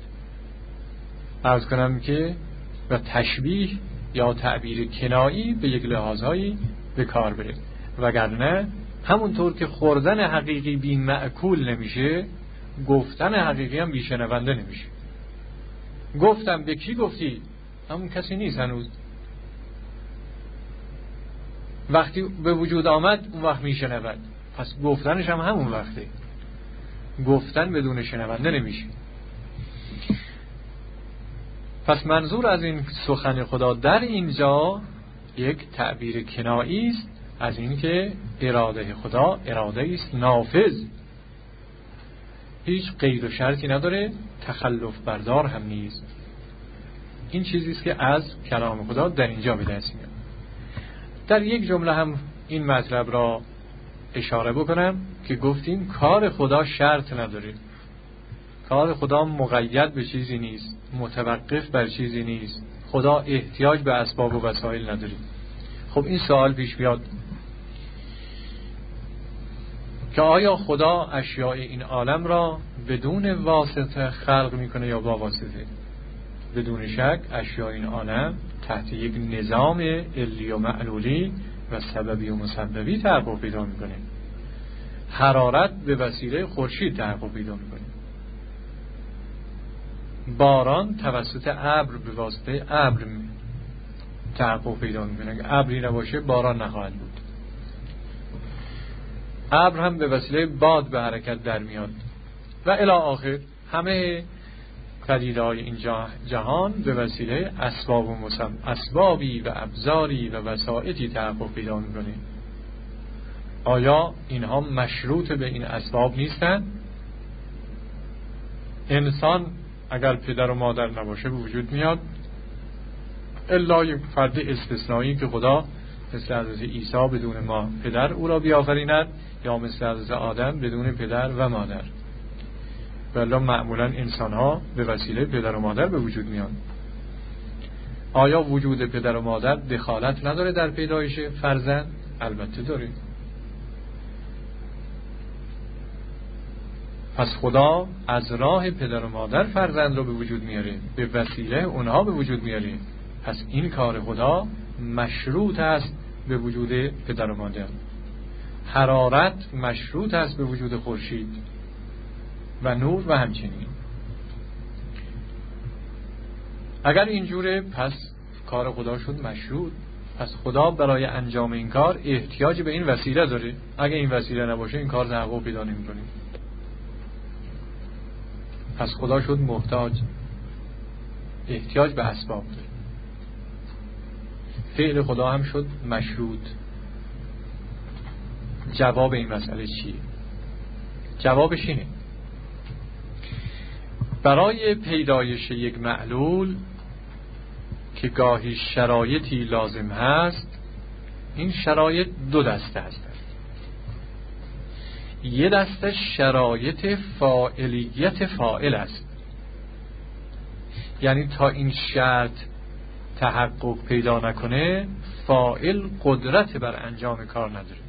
S1: عرض کنم که و تشبیه یا تعبیر کنایی به یک لحاظهایی به کار بره. وگرنه همونطور که خوردن حقیقی بی مأکول نمیشه، گفتن حقیقی هم بی شنونده نمیشه. گفتم به کی گفتی؟ همون کسی نیست هنوز. وقتی به وجود آمد اون وقت میشنود، پس گفتنش هم همون وقته. گفتن بدون شنونده نمیشه. پس منظور از این سخن خدا در اینجا یک تعبیر کنایی است از این که اراده خدا اراده است نافذ، هیچ قید و شرطی نداره، تخلف بردار هم نیست. این چیزی است که از کلام خدا در اینجا به دست میاد. در یک جمله هم این مطلب را اشاره بکنم که گفتیم کار خدا شرط نداره، کار خدا مقید به چیزی نیست، متوقف بر چیزی نیست. خدا احتیاج به اسباب و وسایل نداره. خب این سوال پیش بیاد که آیا خدا اشیاء این عالم را بدون واسطه خلق میکنه یا با واسطه؟ بدون شک اشیاء این عالم تحت یک نظام علی و معلولی و سببی و مسببی تحقق پیدا میکنه. حرارت به وسیله خورشید تحقق پیدا میکنه، باران توسط ابر به واسطه ابر تحقق پیدا میکنه. اگه ابری نباشه باران نخواهد بود. ابر هم به وسیله باد به حرکت در میاد و الی آخر. همه پدیدهای این جهان به وسیله اسباب و مسم اسبابی و ابزاری و وسائطی تحقق پیدا میکنه. آیا اینها مشروط به این اسباب نیستند؟ انسان اگر پدر و مادر نباشه به وجود میاد، الا یک فرد استثنایی که خدا مثل حضرت عیسی بدون ما پدر او را بیافریند، یا مثل حضرت آدم بدون پدر و مادر. ولی معمولا انسان ها به وسیله پدر و مادر به وجود میان. آیا وجود پدر و مادر دخالت نداره در پیدایش فرزند؟ البته داره. پس خدا از راه پدر و مادر فرزند رو به وجود میاره، به وسیله اونها به وجود میاره. پس این کار خدا مشروط است به وجود پدر و مادر. حرارت مشروط است به وجود خورشید و نور و همچنین. اگر اینجوره پس کار خدا شد مشروط. پس خدا برای انجام این کار احتیاج به این وسیله داره. اگه این وسیله نباشه این کار تحقق پیدا نمی‌کنه. پس خدا شد محتاج، احتیاج به اسباب داره. فعل خدا هم شد مشروط. جواب این مسئله چیه؟ جوابش اینه: برای پیدایش یک معلول که گاهی شرایطی لازم هست، این شرایط دو دسته هستند. یه دسته شرایط فاعلیت فاعل است، یعنی تا این شرط تحقق پیدا نکنه فاعل قدرت بر انجام کار نداره.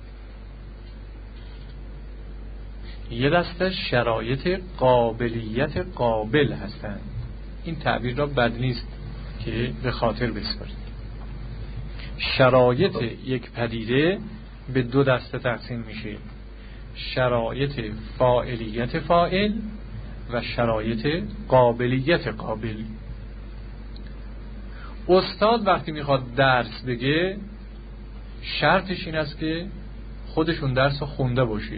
S1: یه دسته شرایط قابلیت قابل هستند. این تعبیر را بد نیست که به خاطر بسپارید. شرایط یک پدیده به دو دسته تقسیم میشه: شرایط فاعلیت فاعل و شرایط قابلیت قابل. استاد وقتی میخواد درس بگه شرطش این است که خودشون درس رو خونده باشه،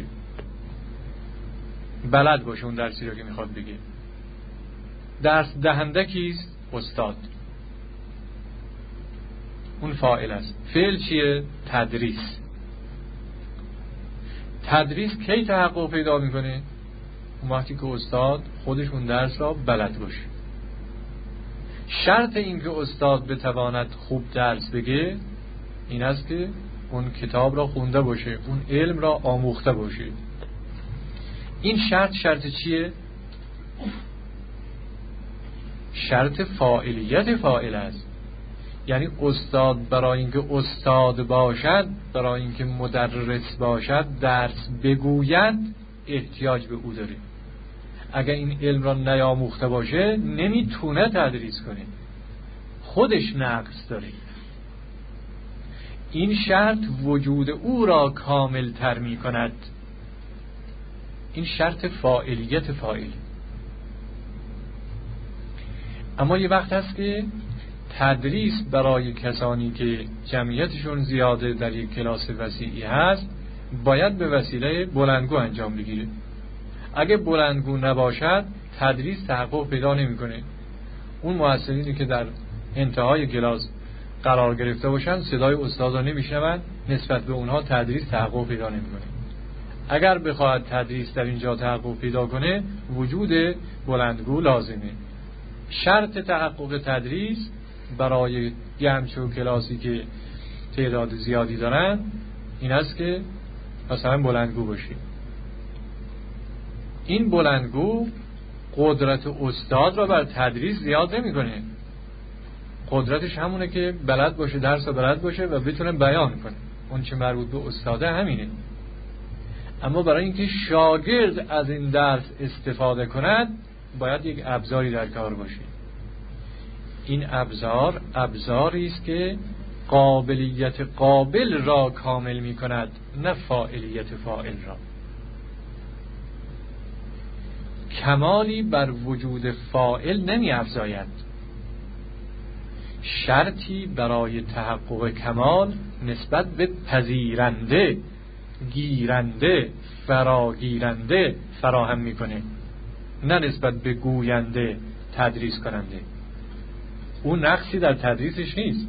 S1: بلد باشه اون درسی رو که میخواد بگه. درس دهنده کیست؟ استاد. اون فاعل است. فعل چیه؟ تدریس. تدریس کی تحقق پیدا میکنه؟ اون وقتی که استاد خودش اون درس را بلد باشه. شرط این که استاد بتواند خوب درس بگه این است که اون کتاب را خونده باشه، اون علم را آموخته باشه. این شرط شرط چیه؟ شرط فاعلیت فاعل است. یعنی استاد برای اینکه استاد باشد، برای اینکه مدرس باشد، درس بگوید، احتیاج به او داره. اگر این علم را نیاموخته باشه نمیتونه تدریس کنه، خودش نقص داره. این شرط وجود او را کامل تر می کند. این شرط فاعلیت فاعل. اما یه وقت هست که تدریس برای کسانی که جمعیتشون زیاده در یک کلاس وسیعی هست باید به وسیله بلندگو انجام بگیره. اگه بلندگو نباشد تدریس تحقق پیدا نمیکنه. اون مؤثرینی که در انتهای کلاس قرار گرفته باشن صدای استاد را نمیشنون، نسبت به اونها تدریس تحقق پیدا نمیکنه. اگر بخواهد تدریس در اینجا تحقق پیدا کنه وجود بلندگو لازمه. شرط تحقق تدریس برای همچون کلاسی که تعداد زیادی دارن این است که مثلا بلندگو باشی. این بلندگو قدرت استاد را بر تدریس زیاد نمی کنه. قدرتش همونه که بلد باشه، درس رو بلد باشه و بتونه بیان کنه. اون چه مربوط به استاده همینه. اما برای اینکه شاگرد از این درس استفاده کند باید یک ابزاری در کار باشه. این ابزار ابزاری است که قابلیت قابل را کامل می کند، نه فاعلیت فاعل را. کمالی بر وجود فاعل نمی افزاید. شرطی برای تحقق کمال نسبت به پذیرنده، گیرنده، فراگیرنده فراهم میکنه، نه نسبت به گوینده، تدریس کننده. اون نقصی در تدریسش نیست،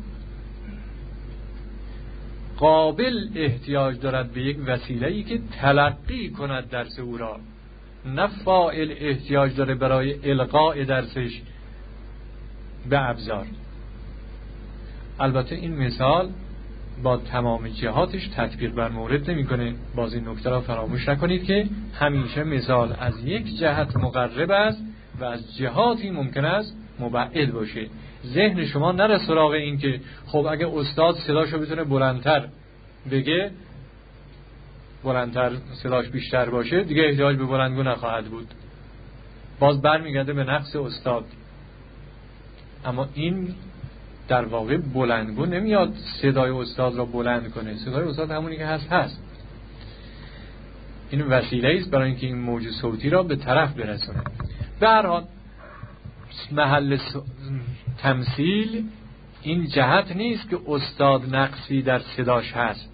S1: قابل احتیاج دارد به یک وسیله‌ای که تلقی کند درس او را، نه فاعل احتیاج داره برای القاء درسش به ابزار. البته این مثال با تمام جهاتش تطبیق بر مورد نمی‌کنه. باز این نکته را فراموش نکنید که همیشه مثال از یک جهت مقرب است و از جهاتی ممکن است مبعد باشه. ذهن شما نره سراغ این که خب اگه استاد صداشو بتونه بلندتر بگه، بلندتر صداش بیشتر باشه، دیگه احتیاج به بلندگو نخواهد بود. باز برمیگرده به نقص استاد. اما این در واقع بلندگو نمیاد صدای استاد را بلند کنه. صدای استاد همونی که هست هست. این وسیله است برای اینکه این موج صوتی را به طرف برسونه. به هر حال محل تمثیل این جهت نیست که استاد نقصی در صداش هست.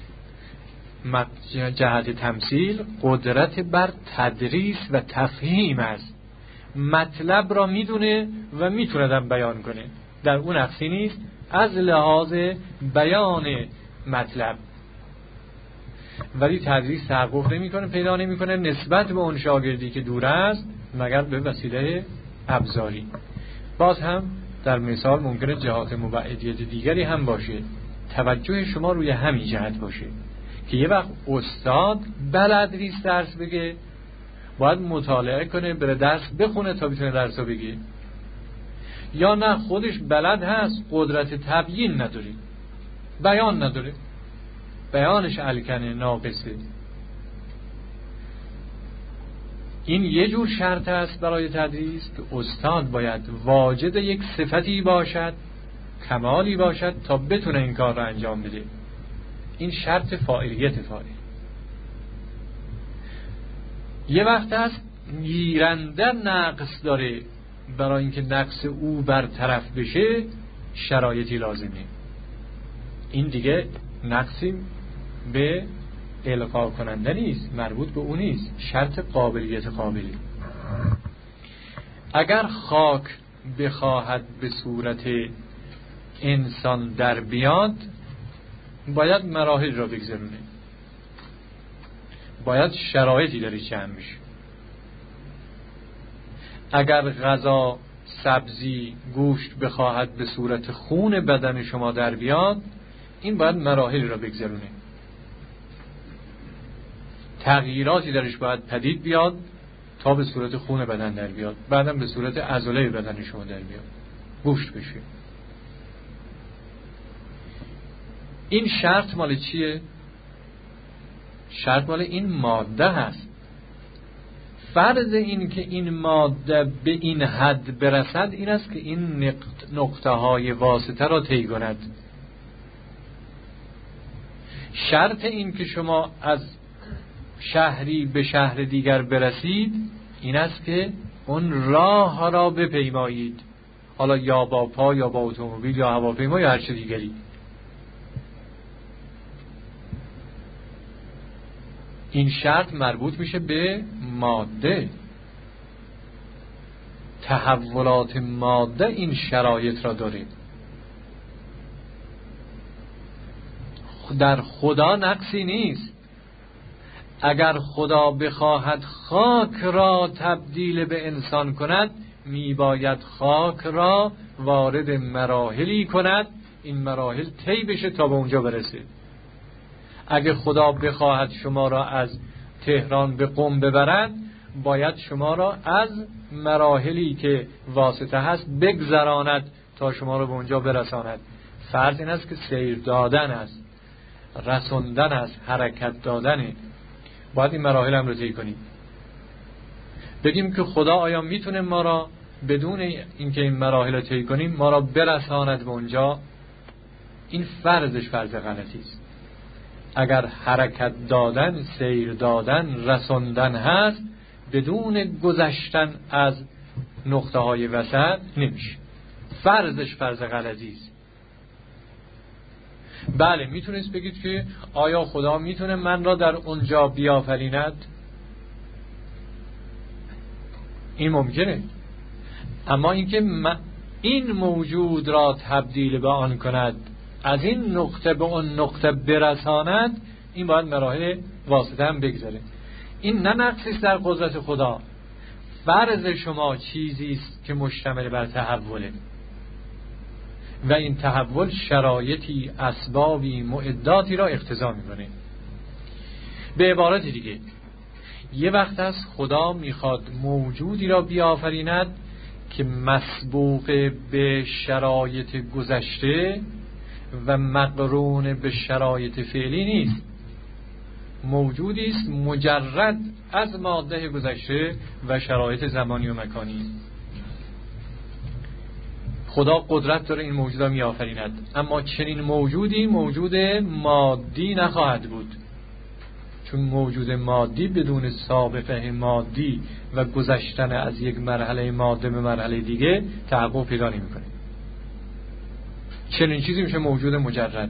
S1: جهت تمثیل قدرت بر تدریس و تفهیم است. مطلب را میدونه و میتونه بیان کنه، در اون نقصی نیست از لحاظ بیان مطلب. ولی تدریس تحقق نمیکنه، پیدا نمیکنه نسبت به اون شاگردی که دور است مگر به وسیله ابزاری. باز هم در مثال ممکنه جهات مبعدیت دیگری هم باشه. توجه شما روی همین جهت باشه که یه وقت استاد بلد نیست درس بگه، باید مطالعه کنه، بره درس بخونه تا بتونه درس رو بگه، یا نه خودش بلد هست قدرت تبیین نداره، بیان نداره، بیانش الکنه، ناقصه. این یه جور شرط است برای تدریس که استاد باید واجد یک صفتی باشد، کمالی باشد تا بتونه این کار رو انجام بده. این شرط فاعلیت فاعل. یه وقت هست گیرنده نقص داره، برای اینکه نقص او برطرف بشه شرایطی لازمه. این دیگه نقصی به القا کننده نیست، مربوط به اون نیست، شرط قابلیت قابلی. اگر خاک بخواهد به صورت انسان در بیاد باید مراحل را بگذرونه، باید شرایطی داره جمع بشه. اگر غذا، سبزی، گوشت بخواهد به صورت خون بدن شما در بیاد این باید مراحل را بگذرونه، تغییراتی درش باید پدید بیاد تا به صورت خون بدن در بیاد، بعدم به صورت عضله بدن شما در بیاد، گوشت بشه. این شرط مال چیه؟ شرط مال این ماده هست. فرض این که این ماده به این حد برسد این است که این نقطه های واسطه را طی کند. شرط این که شما از شهری به شهر دیگر برسید این است که اون راه را بپیمایید، حالا یا با پا یا با اتومبیل یا هواپیما یا هر چه دیگری. این شرط مربوط میشه به ماده. تحولات ماده این شرایط را داره. در خدا نقصی نیست. اگر خدا بخواهد خاک را تبدیل به انسان کند میباید خاک را وارد مراحلی کند، این مراحل طی بشه تا به اونجا برسه. اگه خدا بخواهد شما را از تهران به قم ببرد باید شما را از مراحلی که واسطه هست بگذراند تا شما را به اونجا برساند. فرض این است که سیر دادن است، رسوندن است، حرکت دادنه. باید این مراحل هم رو طی کنیم. بگیم که خدا آیا میتونه ما را بدون اینکه این مراحل رو طی کنیم ما را برساند به اونجا؟ این فرضش فرض غلطی است. اگر حرکت دادن، سیر دادن، رسوندن هست بدون گذشتن از نقطه های وسط نمیشه. فرضش فرض غلطی است. بله میتونید بگید که آیا خدا میتونه من را در اونجا بیافریند؟ این ممکنه. اما اینکه این موجود را تبدیل به آن کند، از این نقطه به اون نقطه برساند، این باید مراحل واسطه هم بگذاره. این نه نقصی است در قدرت خدا. فرض شما چیزی است که مشتمل بر تحوله و این تحول شرایطی، اسبابی، معداتی را اقتضا میکنه. به عبارت دیگه، یه وقت از خدا میخواد موجودی را بیافریند که مسبوق به شرایط گذشته و مقرون به شرایط فعلی نیست. موجودی است مجرد از ماده گذشته و شرایط زمانی و مکانی. خدا قدرت داره این موجود را می آفریند، اما چنین موجودی موجود مادی نخواهد بود، چون موجود مادی بدون سابقه مادی و گذشتن از یک مرحله ماده به مرحله دیگه تحقق پیدا نمی‌کنه. چنین چیزی میشه موجود مجرد.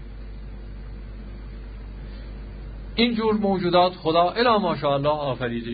S1: اینجور موجودات خدا الا ماشاءالله آفریده.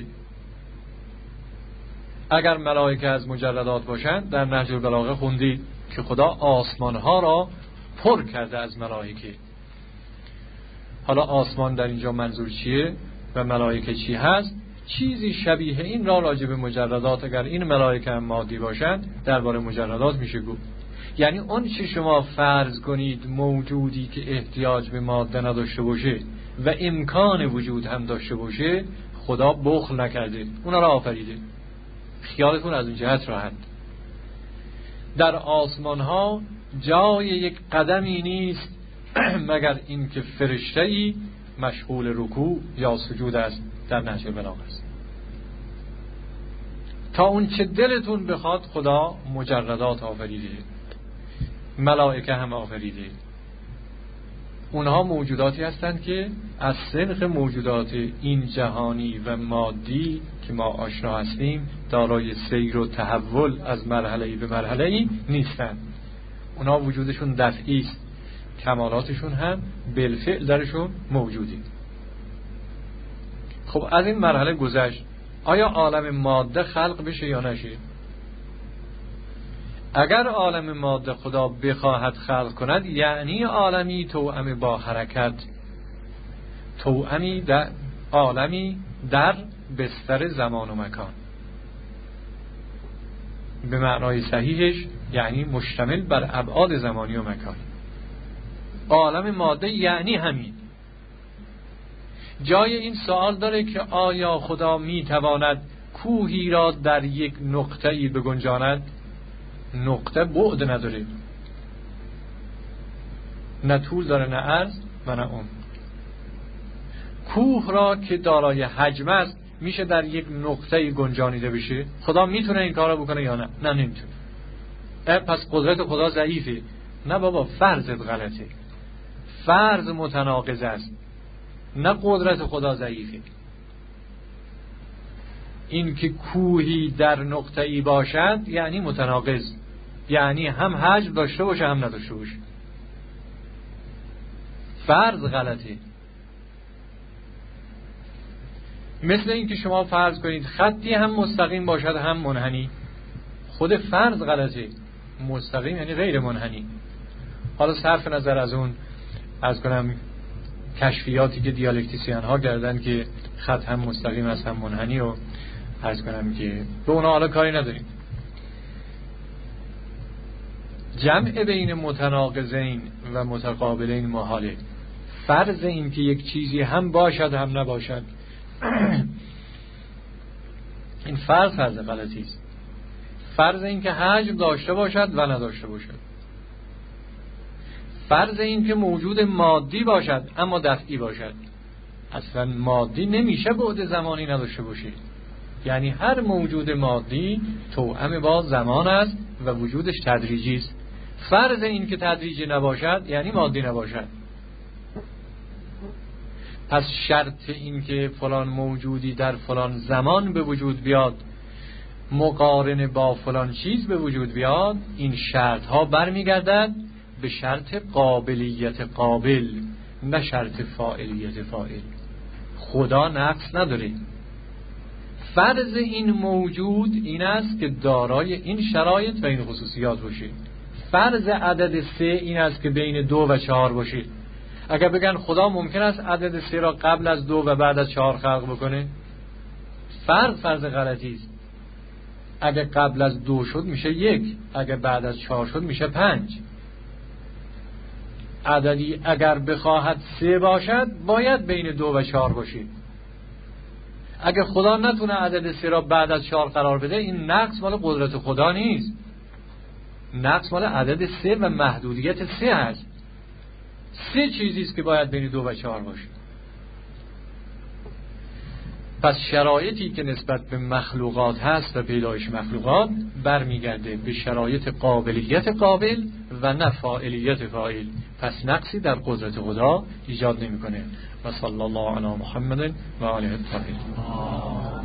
S1: اگر ملائکه از مجردات باشند، در نهج البلاغه خوندید که خدا آسمانها را پر کرده از ملائکه. حالا آسمان در اینجا منظور چیه و ملائکه چی هست؟ چیزی شبیه این را راجع به مجردات، اگر این ملائکه هم مادی باشند، درباره مجردات میشه گفت. یعنی اون چی شما فرض کنید موجودی که احتیاج به ماده نداشته باشه و امکان وجود هم داشته باشه، خدا بخل نکرده، اونا را آفریده. خیالتون از اون جهت راحت. در آسمان ها جای یک قدمی نیست مگر اینکه فرشته‌ای مشغول رکوع یا سجود است. در نهج البلاغه است. تا اون چه دلتون بخواد خدا مجردات آفریده، ملائکه هم آفریده. اونها موجوداتی هستند که از سنخ موجودات این جهانی و مادی که ما آشنا هستیم دارای سیر و تحول از مرحله‌ای به مرحله‌ای نیستند. اونها وجودشون دفعی است، کمالاتشون هم بالفعل درشون موجوده. خب از این مرحله گذشت، آیا عالم ماده خلق بشه یا نشه؟ اگر عالم ماده خدا بخواهد خلق کند، یعنی عالمی توأم با حرکت، توأمی در عالمی در بستر زمان و مکان. به معنای صحیحش یعنی مشتمل بر ابعاد زمانی و مکانی. عالم ماده یعنی همین. جای این سوال داره که آیا خدا میتواند کوهی را در یک نقطه‌ای بگنجاند؟ نقطه بعد نداره، نه طول داره نه عرض و نه عمق. کوه را که دارای حجم است میشه در یک نقطه‌ای گنجانیده بشه؟ خدا میتونه این کارو بکنه یا نه؟ نه نمیتونه. پس قدرت خدا ضعیفه. نه بابا، فرضت غلطه، فرض متناقض است، نه قدرت خدا ضعیفه. این که کوهی در نقطه‌ای باشد یعنی متناقض، یعنی هم حجم داشته باشه هم نداشته باشه. فرض غلطه. مثل این که شما فرض کنید خطی هم مستقیم باشد هم منحنی. خود فرض غلطه. مستقیم یعنی غیر منحنی. حالا صرف نظر از اون از کنم کشفیاتی که دیالکتیسیان ها کردن که خط هم مستقیم است هم منحنی، و عرض کنم که به اونا حالا کاری نداریم. جمع بین متناقضین و متقابلین محاله. فرض این که یک چیزی هم باشد هم نباشد این فرض فرض غلطی است. فرض این که حجم داشته باشد و نداشته باشد. فرض این که موجود مادی باشد اما دفعی باشد. اصلا مادی نمیشه بعد زمانی نداشته باشه. یعنی هر موجود مادی توأم با زمان است و وجودش تدریجی است. فرض این که تدریجی نباشد یعنی مادی نباشد. پس شرط این که فلان موجودی در فلان زمان به وجود بیاد مقارن با فلان چیز به وجود بیاد، این شرط ها برمیگردد به شرط قابلیت قابل، نه شرط فاعلیت فاعل. خدا نقص نداره. فرض این موجود این است که دارای این شرایط و این خصوصیات باشید. فرض عدد سه این است که بین دو و چهار باشید. اگر بگن خدا ممکن است عدد سه را قبل از دو و بعد از چهار خلق بکنه، فرض فرض غلطی است. اگر قبل از دو شد میشه یک، اگر بعد از چهار شد میشه پنج. عددی اگر بخواهد سه باشد باید بین دو و چهار باشید. اگر خدا نتونه عدد سه را بعد از چهار قرار بده، این نقص مال قدرت خدا نیست، نقص مال عدد سه و محدودیت سه هست. سه چیزی است که باید بین دو و چهار باشه. پس شرایطی که نسبت به مخلوقات هست و پیدایش مخلوقات برمیگرده به شرایط قابلیت قابل و نه فاعلیت فاعل. پس نقصی در قدرت خدا ایجاد نمیکنه. و صلی الله علی محمد و آله الطاهرین.